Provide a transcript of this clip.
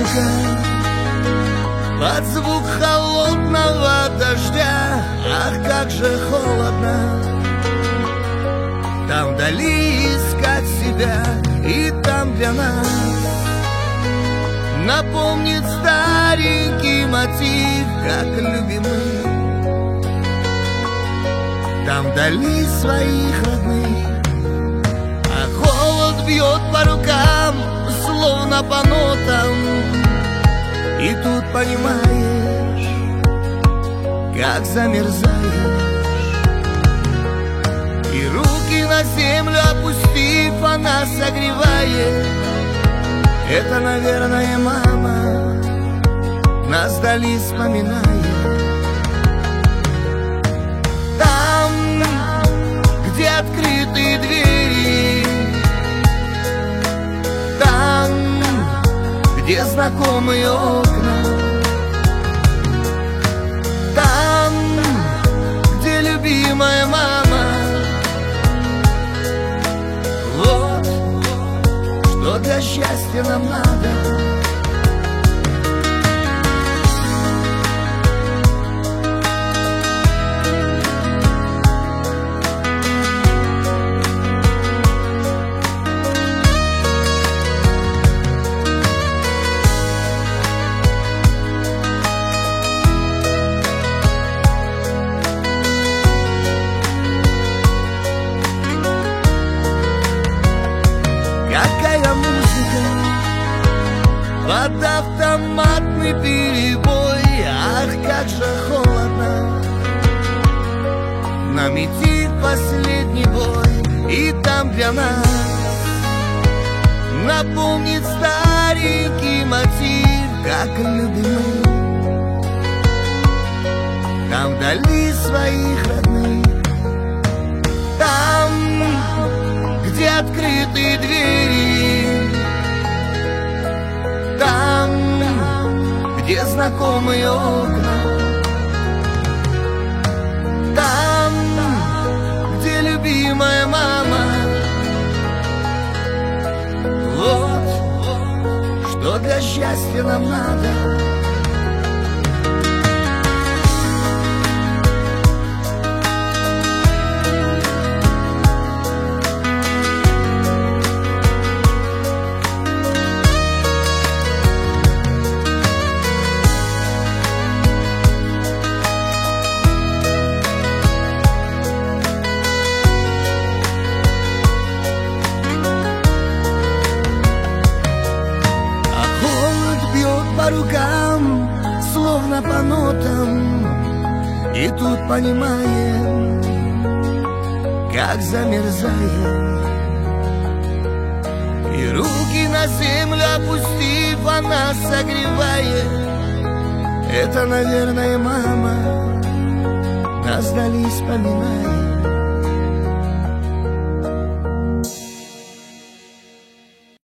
музыка под звук холодного дождя. Ах, как же холодно там вдали искать себя, и там для нас напомнит старенький мотив, как любимый. Там вдали своих родных, а холод бьет по рукам, словно по нотам. И тут понимаешь, как замерзаешь, и руки на землю опустив, она согревает. Это, наверное, мама нас вдали вспоминает. Там, где открытые двери, там, где знакомые окна, там, где любимая мама. Вот что для счастья нам надо. Какая музыка под автоматный перебой. Ах, как же холодно, нам идти в последний бой. И там для нас напомнит старенький мотив, как любимый. Там вдали своих родных, там, где открытые двери, там, где знакомые окна, там, где любимая мама. Вот что для счастья нам надо. По рукам, словно по нотам, и тут понимаем, как замерзаем. И руки на землю опустив, она согревает. Это, наверное, мама нас вдали вспоминает.